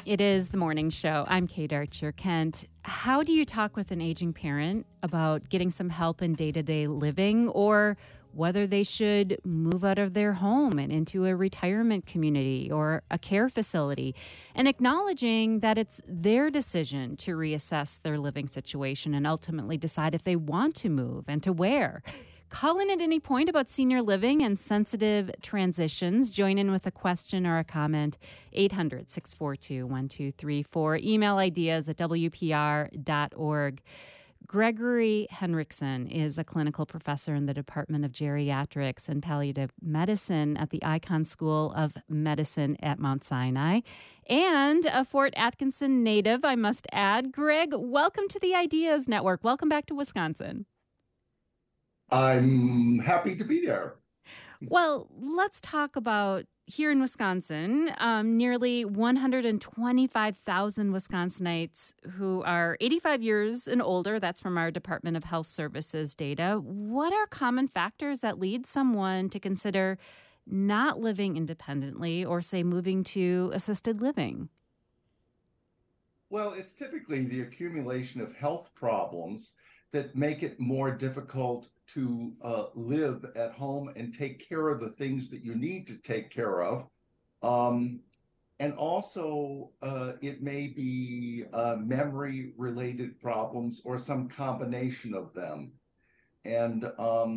It is the morning show. I'm Kate Archer Kent. How do you talk with an aging parent about getting some help in day-to-day living, or whether they should move out of their home and into a retirement community or a care facility, and acknowledging that it's their decision to reassess their living situation and ultimately decide if they want to move and to where? Call in at any point about senior living and sensitive transitions. Join in with a question or a comment. 800-642-1234. Email ideas at wpr.org. Gregory Henriksen is a clinical professor in the Department of Geriatrics and Palliative Medicine at the Icahn School of Medicine at Mount Sinai, and a Fort Atkinson native, I must add. Greg, welcome to the Ideas Network. Welcome back to Wisconsin. I'm happy to be there. Well, let's talk about here in Wisconsin, nearly 125,000 Wisconsinites who are 85 years and older. That's from our Department of Health Services data. What are common factors that lead someone to consider not living independently or, say, moving to assisted living? Well, it's typically the accumulation of health problems that make it more difficult to live at home and take care of the things that you need to take care of. And also, it may be memory-related problems or some combination of them. And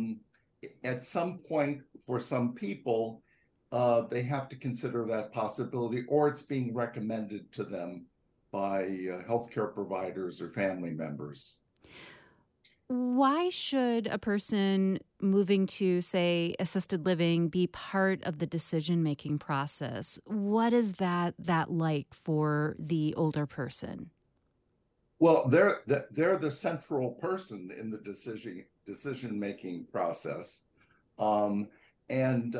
at some point, for some people, they have to consider that possibility, or it's being recommended to them by healthcare providers or family members. Why should a person moving to, say, assisted living be part of the decision-making process? What is that like for the older person? Well, they're the central person in the decision-making process. And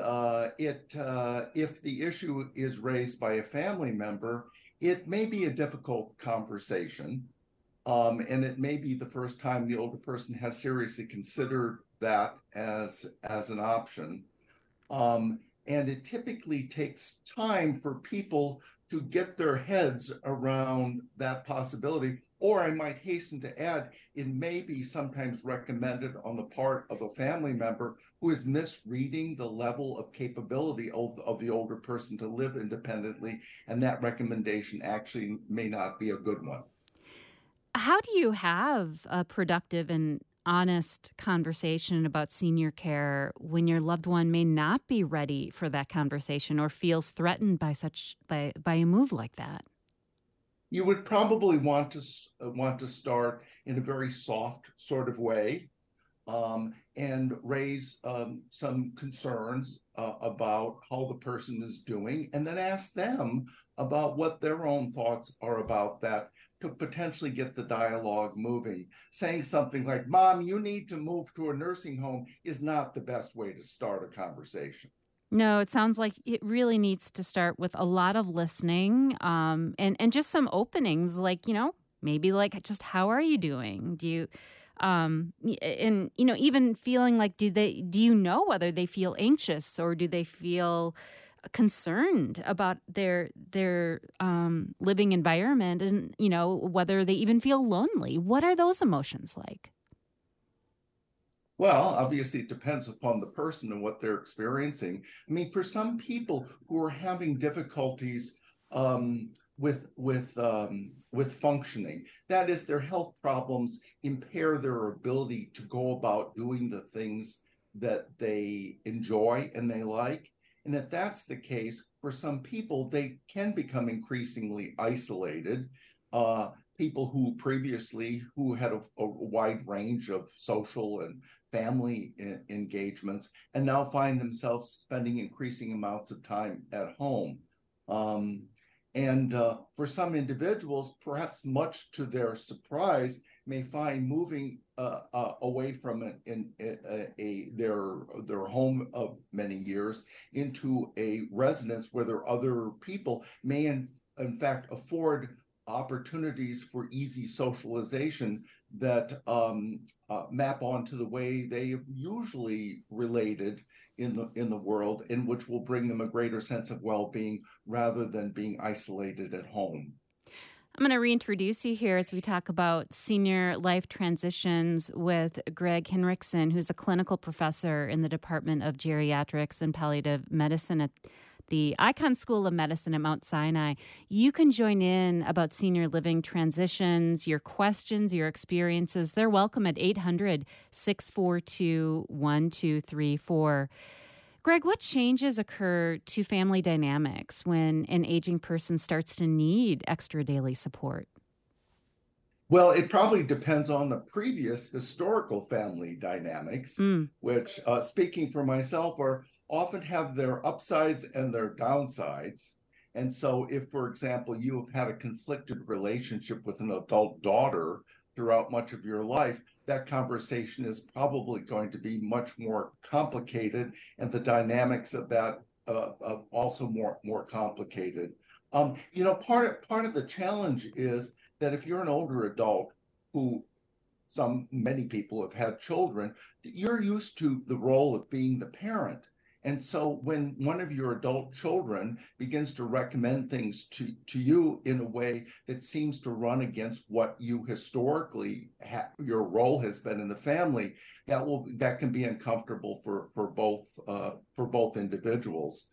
if the issue is raised by a family member, it may be a difficult conversation. And it may be the first time the older person has seriously considered that as an option. And it typically takes time for people to get their heads around that possibility. Or I might hasten to add, it may be sometimes recommended on the part of a family member who is misreading the level of capability of the older person to live independently, and that recommendation actually may not be a good one. How do you have a productive and honest conversation about senior care when your loved one may not be ready for that conversation or feels threatened by a move like that? You would probably want to start in a very soft sort of way, and raise some concerns about how the person is doing, and then ask them about what their own thoughts are about that, to potentially get the dialogue moving. Saying something like, "Mom, you need to move to a nursing home," is not the best way to start a conversation. No, it sounds like it really needs to start with a lot of listening, and just some openings, like, maybe like, just how are you doing? Do you, and, even feeling like, do you know whether they feel anxious or do they feel concerned about their living environment, and, whether they even feel lonely? What are those emotions like? Well, obviously, it depends upon the person and what they're experiencing. I mean, for some people who are having difficulties with functioning, that is, their health problems impair their ability to go about doing the things that they enjoy and they like. And if that's the case, for some people, they can become increasingly isolated. People who previously had a wide range of social and family engagements, and now find themselves spending increasing amounts of time at home. And for some individuals, perhaps much to their surprise, may find moving away from their home of many years into a residence where there are other people, may in fact afford opportunities for easy socialization that map onto the way they have usually related in the world, in which will bring them a greater sense of well-being rather than being isolated at home. I'm going to reintroduce you here as we talk about senior life transitions with Greg Hinrichsen, who's a clinical professor in the Department of Geriatrics and Palliative Medicine at the Icahn School of Medicine at Mount Sinai. You can join in about senior living transitions, your questions, your experiences. They're welcome at 800-642-1234. Greg, what changes occur to family dynamics when an aging person starts to need extra daily support? Well, it probably depends on the previous historical family dynamics, which, speaking for myself, often have their upsides and their downsides. And so if, for example, you have had a conflicted relationship with an adult daughter throughout much of your life, that conversation is probably going to be much more complicated, and the dynamics of that also more complicated. Part of the challenge is that if you're an older adult who many people have had children, you're used to the role of being the parent. And so when one of your adult children begins to recommend things to you in a way that seems to run against what you historically your role has been in the family, that can be uncomfortable for both individuals.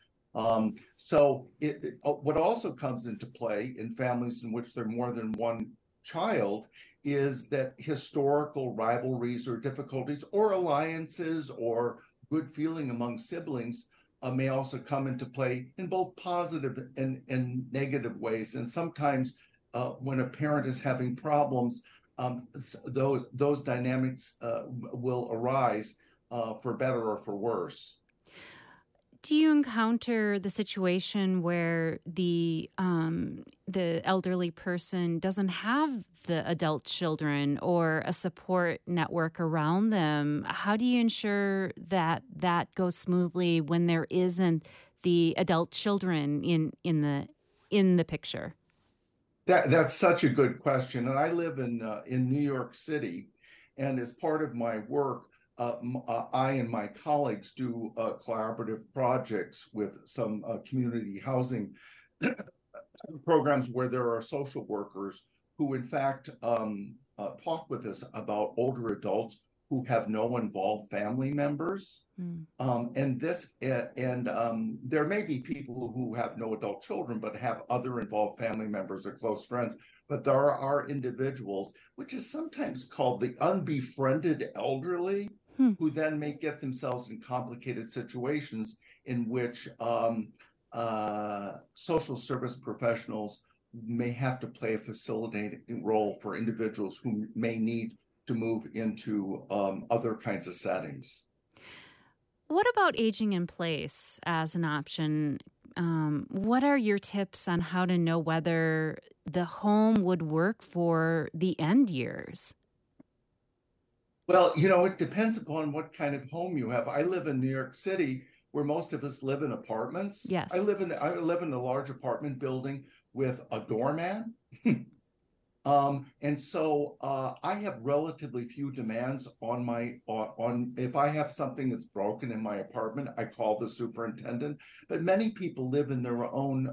What also comes into play in families in which there are more than one child is that historical rivalries or difficulties or alliances or good feeling among siblings may also come into play in both positive and negative ways. And sometimes when a parent is having problems, those dynamics will arise for better or for worse. Do you encounter the situation where the elderly person doesn't have the adult children or a support network around them? How do you ensure that goes smoothly when there isn't the adult children in the picture? That's such a good question, and I live in New York City, and as part of my work, I and my colleagues do collaborative projects with some community housing programs where there are social workers who, in fact, talk with us about older adults who have no involved family members. And there may be people who have no adult children but have other involved family members or close friends. But there are individuals, which is sometimes called the unbefriended elderly, who then may get themselves in complicated situations in which social service professionals may have to play a facilitating role for individuals who may need to move into other kinds of settings. What about aging in place as an option? What are your tips on how to know whether the home would work for the end years? Well, it depends upon what kind of home you have. I live in New York City, where most of us live in apartments. Yes. I live in a large apartment building with a doorman. And so I have relatively few demands on if I have something that's broken in my apartment, I call the superintendent. But many people live in their own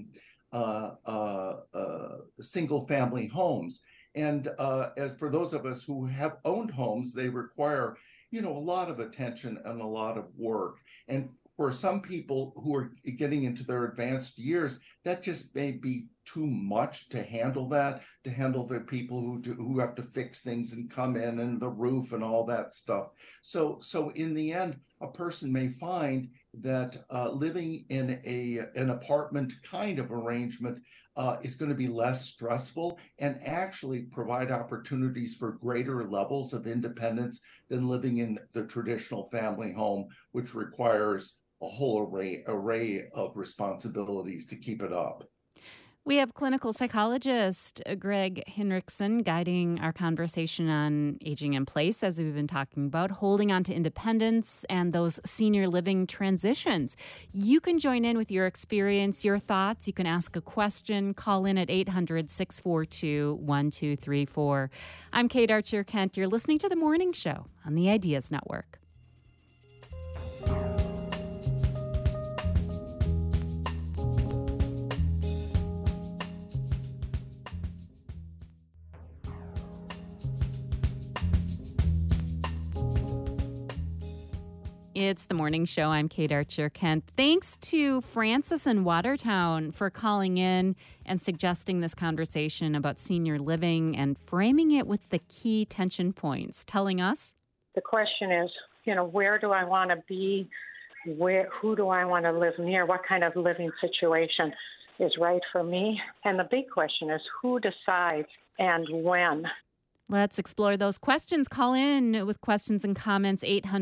single family homes. And as for those of us who have owned homes, they require, a lot of attention and a lot of work. And for some people who are getting into their advanced years, that just may be too much to handle the people who have to fix things and come in and the roof and all that stuff. So in the end, a person may find that living in an apartment kind of arrangement is going to be less stressful and actually provide opportunities for greater levels of independence than living in the traditional family home, which requires a whole array of responsibilities to keep it up. We have clinical psychologist Greg Hinrichsen guiding our conversation on aging in place, as we've been talking about, holding on to independence and those senior living transitions. You can join in with your experience, your thoughts. You can ask a question. Call in at 800-642-1234. I'm Kate Archer-Kent. You're listening to The Morning Show on the Ideas Network. It's the morning show. I'm Kate Archer Kent. Thanks to Francis in Watertown for calling in and suggesting this conversation about senior living and framing it with the key tension points, telling us. The question is, where do I want to be? Who do I want to live near? What kind of living situation is right for me? And the big question is, who decides and when? Let's explore those questions. Call in with questions and comments,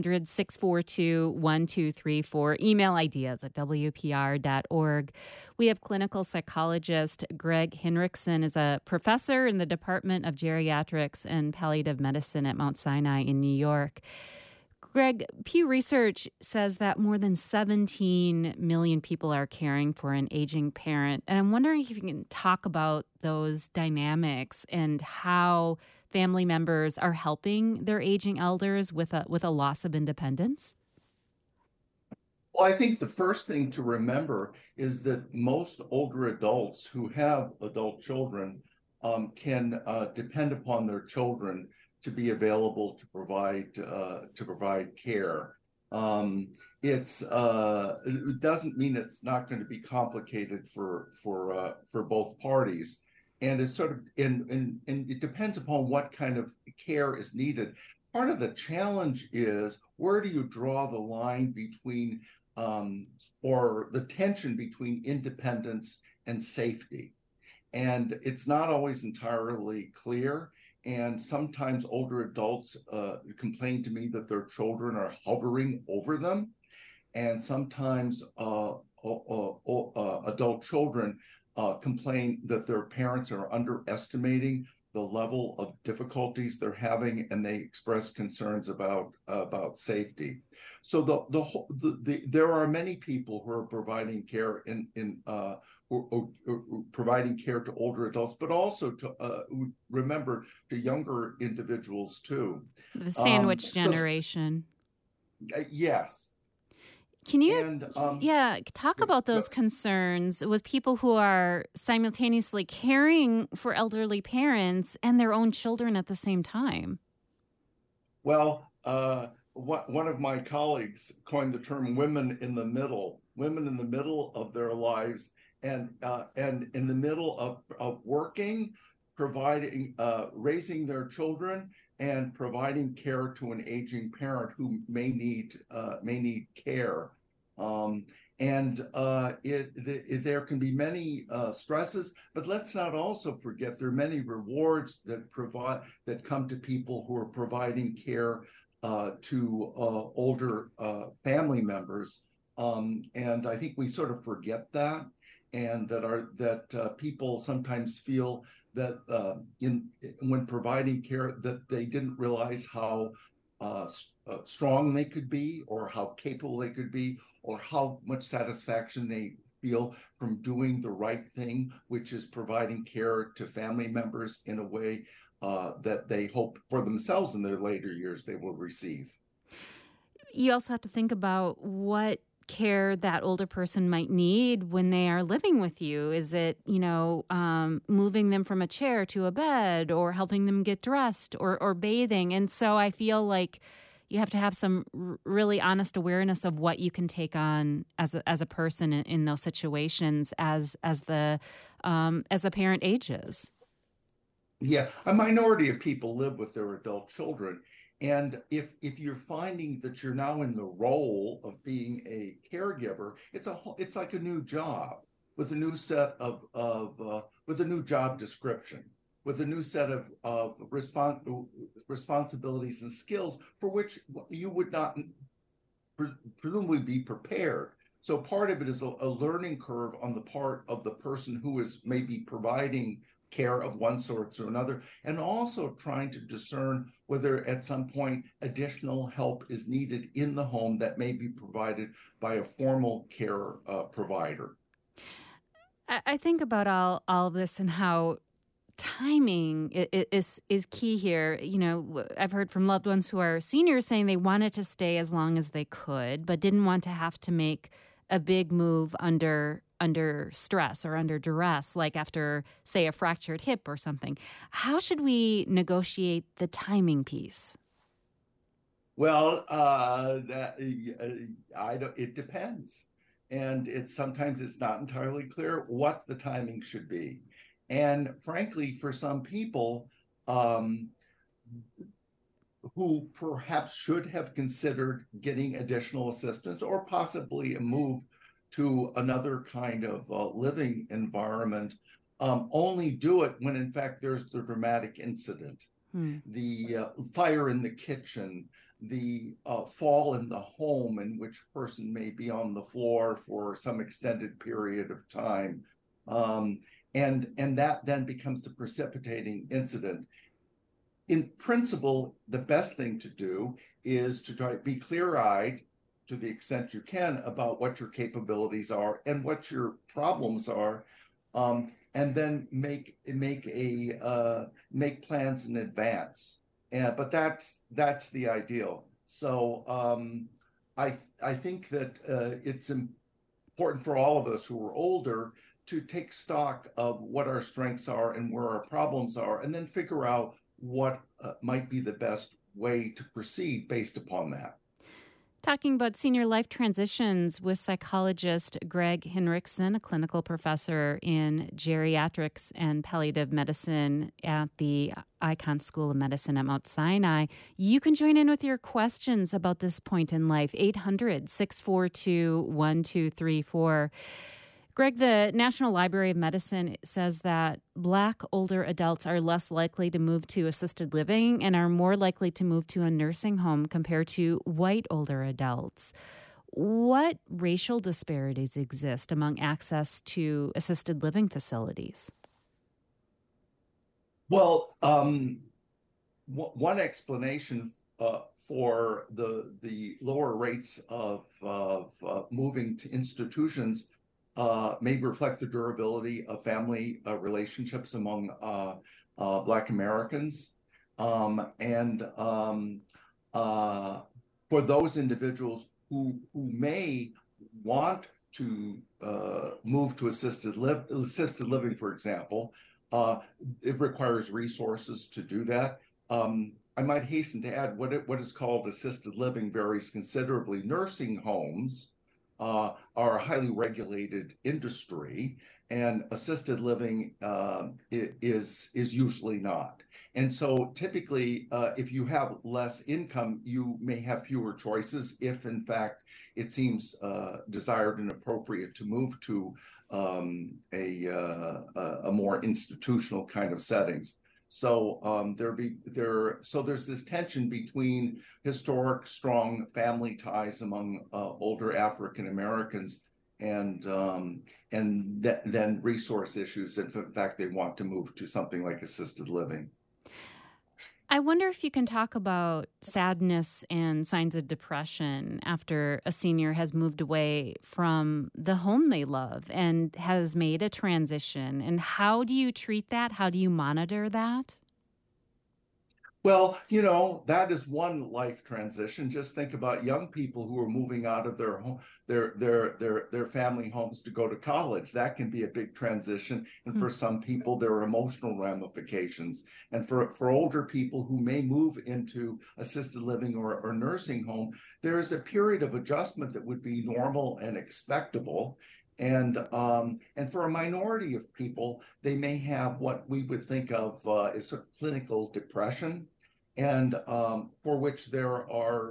800-642-1234. Email ideas at WPR.org. We have clinical psychologist Greg Hinrichsen is a professor in the Department of Geriatrics and Palliative Medicine at Mount Sinai in New York. Greg, Pew Research says that more than 17 million people are caring for an aging parent. And I'm wondering if you can talk about those dynamics and how family members are helping their aging elders with a loss of independence? Well, I think the first thing to remember is that most older adults who have adult children can depend upon their children to be available to provide care. It doesn't mean it's not going to be complicated for both parties. And it's and it depends upon what kind of care is needed. Part of the challenge is, where do you draw the line between or the tension between independence and safety? And it's not always entirely clear. And sometimes older adults complain to me that their children are hovering over them. And sometimes adult children complain that their parents are underestimating the level of difficulties they're having, and they express concerns about safety. So there are many people who are providing care providing care to older adults, but also to remember to younger individuals too. The sandwich generation. Yes. Can you talk about those concerns with people who are simultaneously caring for elderly parents and their own children at the same time? Well, one of my colleagues coined the term women in the middle of their lives, and in the middle of working, providing, raising their children, and providing care to an aging parent who may need care. There can be many stresses, but let's not also forget there are many rewards that come to people who are providing care to older family members. And I think we sort of forget that, and that people sometimes feel that when providing care, that they didn't realize how strong they could be, or how capable they could be, or how much satisfaction they feel from doing the right thing, which is providing care to family members in a way that they hope for themselves in their later years they will receive. You also have to think about what care that older person might need when they are living with you. Is it, moving them from a chair to a bed, or helping them get dressed, or bathing? And so I feel like you have to have some really honest awareness of what you can take on as a person in those situations as the parent ages. Yeah, a minority of people live with their adult children. And if you're finding that you're now in the role of being a caregiver, it's like a new job with a new set with a new job description, with a new set of responsibilities and skills for which you would not presumably be prepared. So part of it is a learning curve on the part of the person who is maybe providing care of one sort or another, and also trying to discern whether at some point additional help is needed in the home that may be provided by a formal care provider. I think about all of this and how timing is key here. I've heard from loved ones who are seniors saying they wanted to stay as long as they could, but didn't want to have to make a big move under stress or under duress, like after, say, a fractured hip or something. How should we negotiate the timing piece? Well, I don't. It depends, and sometimes it's not entirely clear what the timing should be, and frankly, for some people, um, who perhaps should have considered getting additional assistance or possibly a move to another kind of living environment, only do it when, in fact, there's the dramatic incident, Hmm. the fire in the kitchen, the fall in the home in which person may be on the floor for some extended period of time. Um, and that then becomes the precipitating incident. In principle, the best thing to do is to try to be clear-eyed to the extent you can about what your capabilities are and what your problems are, and then make plans in advance. But that's the ideal. So I think that it's important for all of us who are older to take stock of what our strengths are and where our problems are, and then figure out what might be the best way to proceed based upon that. Talking about senior life transitions with psychologist Greg Hinrichsen, a clinical professor in geriatrics and palliative medicine at the Icahn School of Medicine at Mount Sinai. You can join in with your questions about this point in life, 800-642-1234. Greg, the National Library of Medicine says that Black older adults are less likely to move to assisted living and are more likely to move to a nursing home compared to white older adults. What racial disparities exist among access to assisted living facilities? Well, one explanation for the lower rates of moving to institutions may reflect the durability of family relationships among Black Americans. For those individuals who may want to move to assisted living, for example, it requires resources to do that. I might hasten to add what is called assisted living varies considerably. Nursing homes are a highly regulated industry, and assisted living is usually not. And so typically, if you have less income, you may have fewer choices if, in fact, it seems desired and appropriate to move to a more institutional kind of settings. So there's this tension between historic, strong family ties among older African Americans and then resource issues if, in fact, they want to move to something like assisted living. I wonder if you can talk about sadness and signs of depression after a senior has moved away from the home they love and has made a transition. And how do you treat that? How do you monitor that? Well, that is one life transition. Just think about young people who are moving out of their home, their family homes to go to college. That can be a big transition. And for some people, there are emotional ramifications. And for older people who may move into assisted living or nursing home, there is a period of adjustment that would be normal and expectable. And for a minority of people, they may have what we would think of as sort of clinical depression, and for which there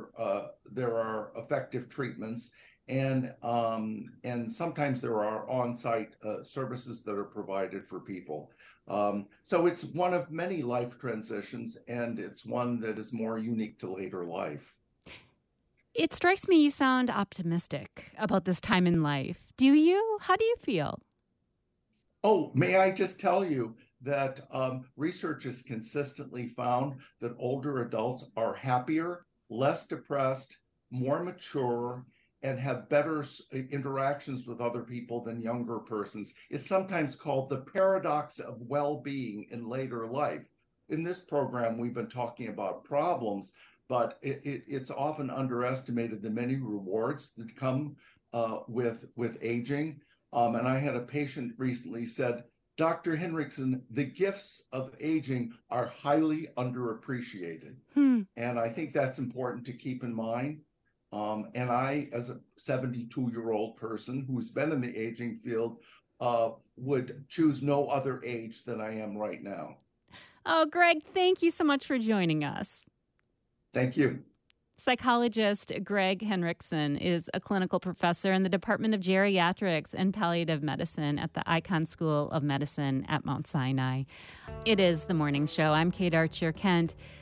are effective treatments, and sometimes there are on-site services that are provided for people. So it's one of many life transitions, and it's one that is more unique to later life. It strikes me you sound optimistic about this time in life. Do you? How do you feel? Oh, may I just tell you that research has consistently found that older adults are happier, less depressed, more mature, and have better interactions with other people than younger persons. It's sometimes called the paradox of well-being in later life. In this program, we've been talking about problems, but it's often underestimated the many rewards that come with aging. And I had a patient recently said, Dr. Henriksen, the gifts of aging are highly underappreciated. And I think that's important to keep in mind. And I, as a 72-year-old person who's been in the aging field, would choose no other age than I am right now. Oh, Greg, thank you so much for joining us. Thank you. Psychologist Greg Henriksen is a clinical professor in the Department of Geriatrics and Palliative Medicine at the Icahn School of Medicine at Mount Sinai. It is The Morning Show. I'm Kate Archer Kent.